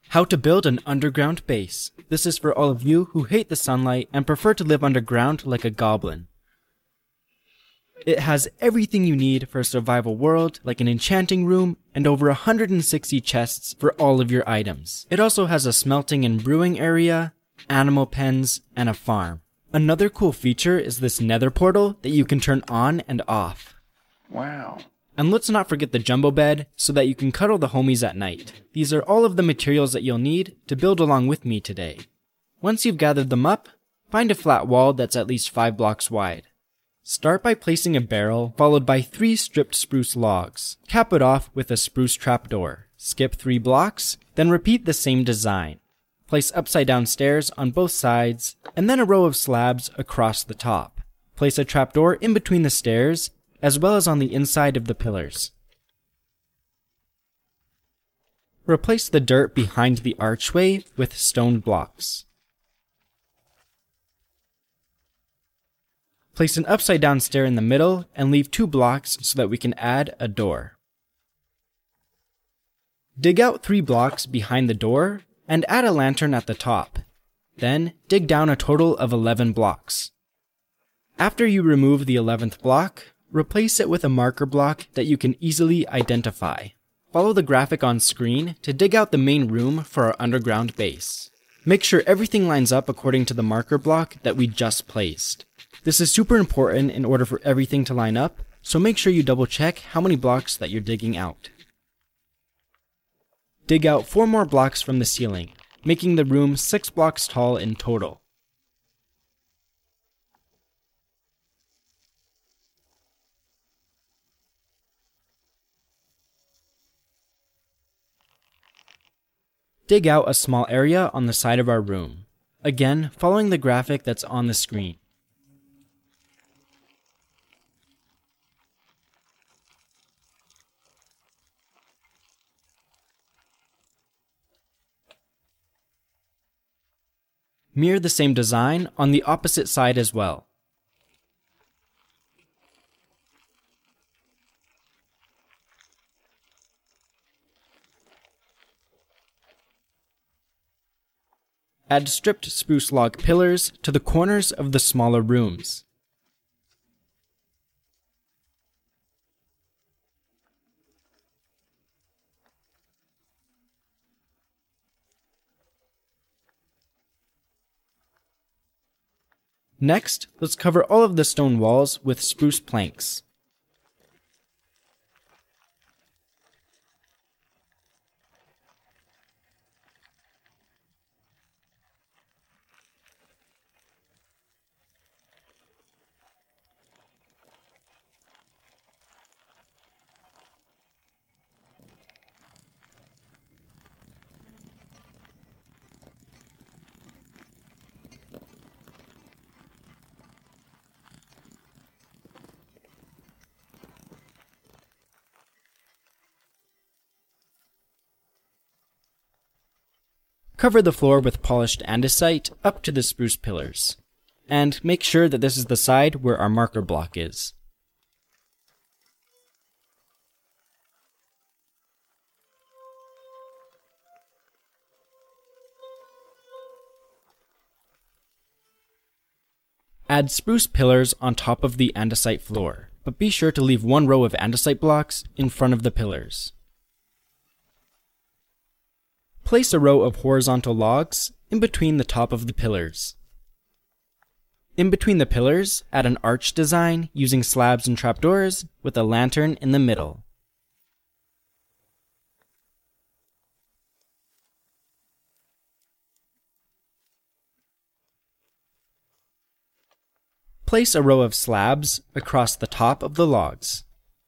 How to build an underground base. This is for all of you who hate the sunlight and prefer to live underground like a goblin. It has everything you need for a survival world, like an enchanting room and over 160 chests for all of your items. It also has a smelting and brewing area, animal pens, and a farm. Another cool feature is this nether portal that you can turn on and off. Wow. And let's not forget the jumbo bed so that you can cuddle the homies at night. These are all of the materials that you'll need to build along with me today. Once you've gathered them up, find a flat wall that's at least 5 blocks wide. Start by placing a barrel followed by 3 stripped spruce logs. Cap it off with a spruce trapdoor. Skip 3 blocks, then repeat the same design. Place upside down stairs on both sides, and then a row of slabs across the top. Place a trapdoor in between the stairs, as well as on the inside of the pillars. Replace the dirt behind the archway with stone blocks. Place an upside down stair in the middle and leave 2 blocks so that we can add a door. Dig out 3 blocks behind the door and add a lantern at the top. Then dig down a total of 11 blocks. After you remove the 11th block, replace it with a marker block that you can easily identify. Follow the graphic on screen to dig out the main room for our underground base. Make sure everything lines up according to the marker block that we just placed. This is super important in order for everything to line up, so make sure you double check how many blocks that you're digging out. Dig out 4 more blocks from the ceiling, making the room 6 blocks tall in total. Dig out a small area on the side of our room, again following the graphic that's on the screen. Mirror the same design on the opposite side as well. Add stripped spruce log pillars to the corners of the smaller rooms. Next, let's cover all of the stone walls with spruce planks. Cover the floor with polished andesite up to the spruce pillars. And make sure that this is the side where our marker block is. Add spruce pillars on top of the andesite floor, but be sure to leave 1 row of andesite blocks in front of the pillars. Place a row of horizontal logs in between the top of the pillars. In between the pillars, add an arch design using slabs and trapdoors with a lantern in the middle. Place a row of slabs across the top of the logs.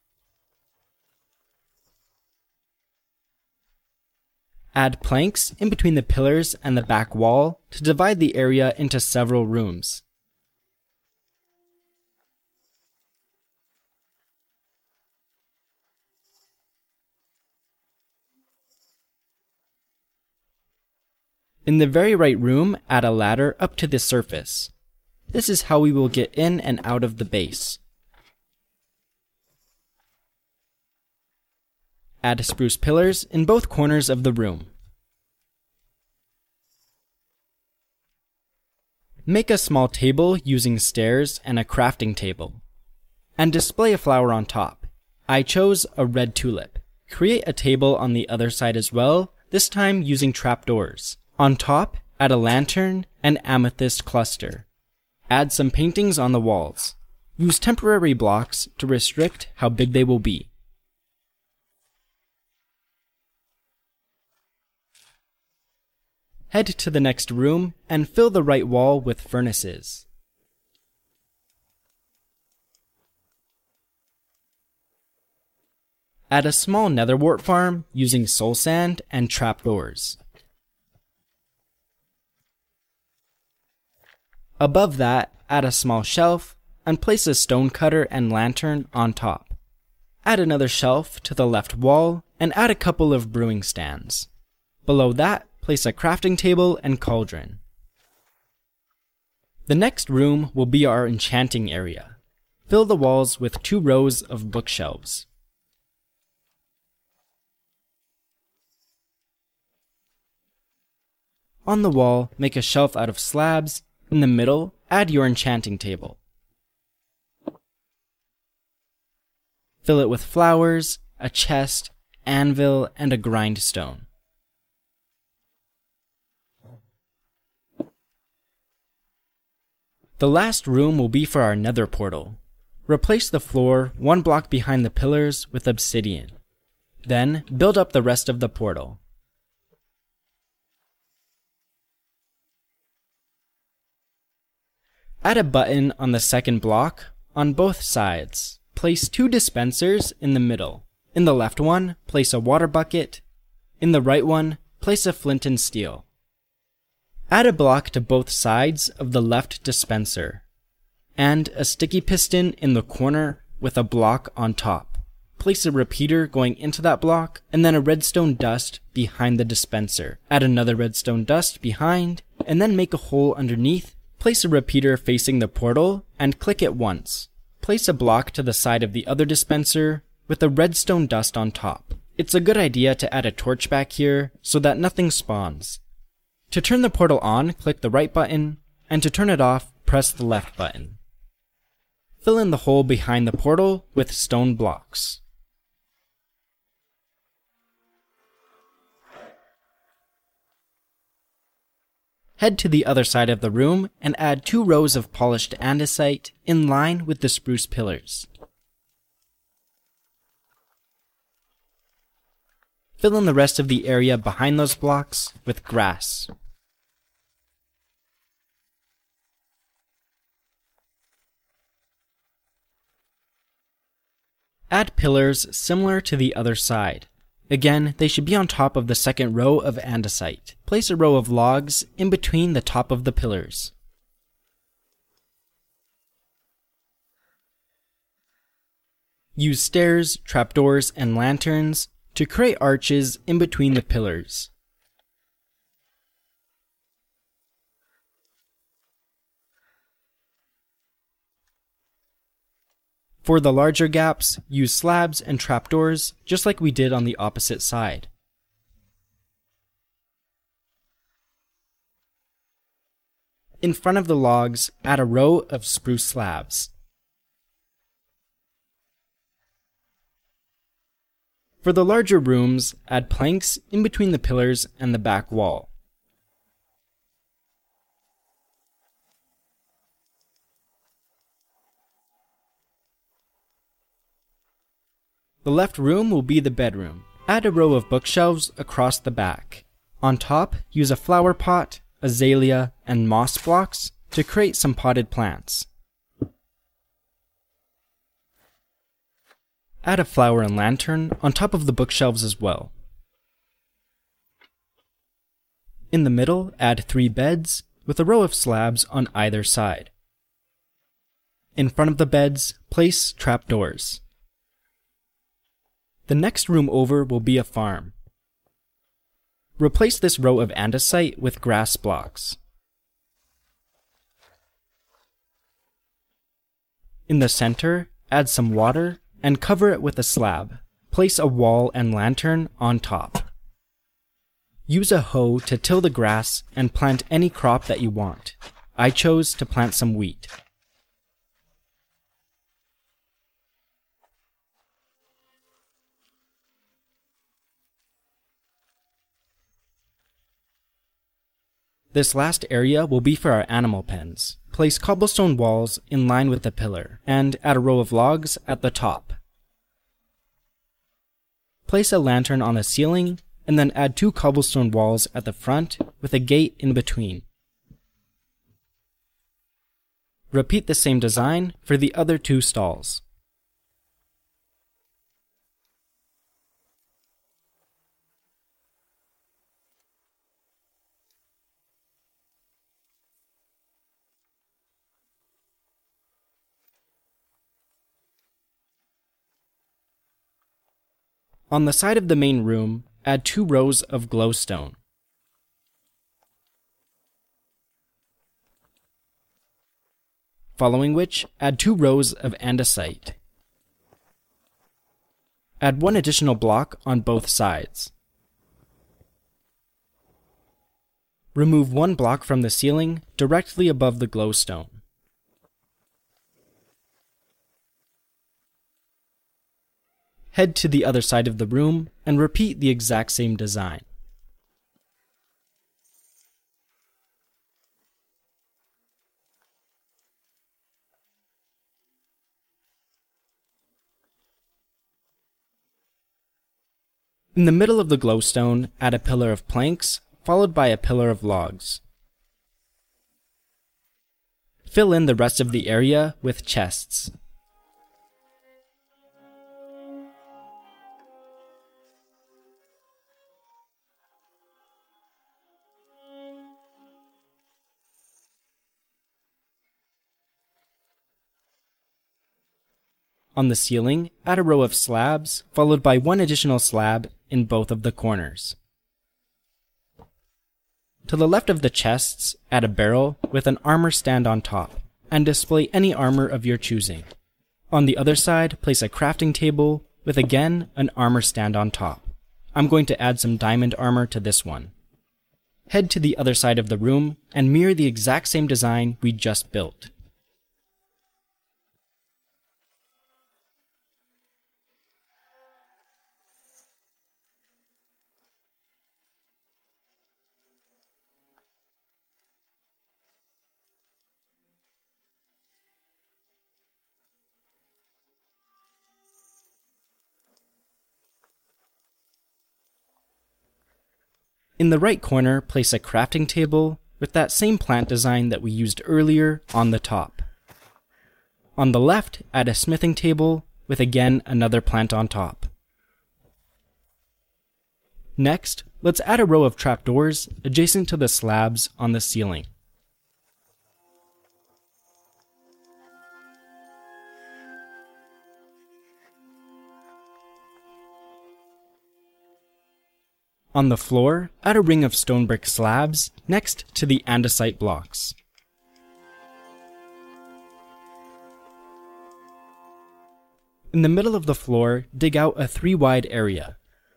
Add planks in between the pillars and the back wall to divide the area into several rooms. In the very right room, add a ladder up to the surface. This is how we will get in and out of the base. Add spruce pillars in both corners of the room. Make a small table using stairs and a crafting table. And display a flower on top. I chose a red tulip. Create a table on the other side as well, this time using trapdoors. On top, add a lantern and amethyst cluster. Add some paintings on the walls. Use temporary blocks to restrict how big they will be. Head to the next room and fill the right wall with furnaces. Add a small netherwort farm using soul sand and trapdoors. Above that, add a small shelf and place a stone cutter and lantern on top. Add another shelf to the left wall and add a couple of brewing stands. Below that, place a crafting table and cauldron. The next room will be our enchanting area. Fill the walls with 2 rows of bookshelves. On the wall, make a shelf out of slabs. In the middle, add your enchanting table. Fill it with flowers, a chest, anvil, and a grindstone. The last room will be for our nether portal. Replace the floor 1 block behind the pillars with obsidian. Then, build up the rest of the portal. Add a button on the second block on both sides. Place 2 dispensers in the middle. In the left one, place a water bucket. In the right one, place a flint and steel. Add a block to both sides of the left dispenser, and a sticky piston in the corner with a block on top. Place a repeater going into that block, and then a redstone dust behind the dispenser. Add another redstone dust behind, and then make a hole underneath. Place a repeater facing the portal, and click it once. Place a block to the side of the other dispenser with a redstone dust on top. It's a good idea to add a torch back here so that nothing spawns. To turn the portal on, click the right button, and to turn it off, press the left button. Fill in the hole behind the portal with stone blocks. Head to the other side of the room and add 2 rows of polished andesite in line with the spruce pillars. Fill in the rest of the area behind those blocks with grass. Add pillars similar to the other side. Again, they should be on top of the second row of andesite. Place a row of logs in between the top of the pillars. Use stairs, trapdoors, and lanterns to create arches in between the pillars. For the larger gaps, use slabs and trapdoors, just like we did on the opposite side. In front of the logs, add a row of spruce slabs. For the larger rooms, add planks in between the pillars and the back wall. The left room will be the bedroom. Add a row of bookshelves across the back. On top, use a flower pot, azalea, and moss blocks to create some potted plants. Add a flower and lantern on top of the bookshelves as well. In the middle, add 3 beds with a row of slabs on either side. In front of the beds, place trapdoors. The next room over will be a farm. Replace this row of andesite with grass blocks. In the center, add some water and cover it with a slab. Place a wall and lantern on top. Use a hoe to till the grass and plant any crop that you want. I chose to plant some wheat. This last area will be for our animal pens. Place cobblestone walls in line with the pillar, and add a row of logs at the top. Place a lantern on the ceiling, and then add 2 cobblestone walls at the front with a gate in between. Repeat the same design for the other 2 stalls. On the side of the main room, add 2 rows of glowstone. Following which, add 2 rows of andesite. Add 1 additional block on both sides. Remove 1 block from the ceiling directly above the glowstone. Head to the other side of the room and repeat the exact same design. In the middle of the glowstone, add a pillar of planks, followed by a pillar of logs. Fill in the rest of the area with chests. On the ceiling, add a row of slabs, followed by 1 additional slab in both of the corners. To the left of the chests, add a barrel with an armor stand on top, and display any armor of your choosing. On the other side, place a crafting table with again an armor stand on top. I'm going to add some diamond armor to this one. Head to the other side of the room and mirror the exact same design we just built. In the right corner, place a crafting table with that same plant design that we used earlier on the top. On the left, add a smithing table with again another plant on top. Next, let's add a row of trapdoors adjacent to the slabs on the ceiling. On the floor, add a ring of stone brick slabs next to the andesite blocks. In the middle of the floor, dig out a 3-wide area.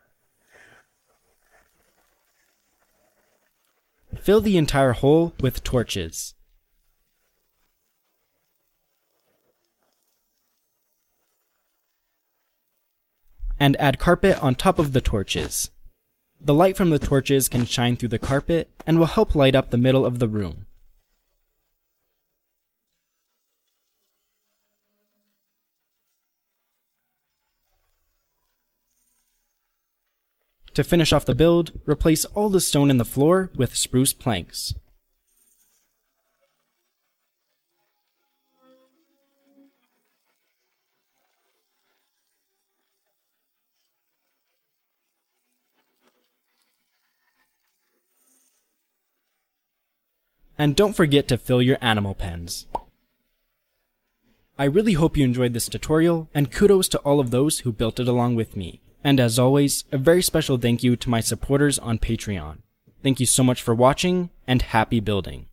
Fill the entire hole with torches. And add carpet on top of the torches. The light from the torches can shine through the carpet and will help light up the middle of the room. To finish off the build, replace all the stone in the floor with spruce planks. And don't forget to fill your animal pens. I really hope you enjoyed this tutorial, and kudos to all of those who built it along with me. And as always, a very special thank you to my supporters on Patreon. Thank you so much for watching, and happy building.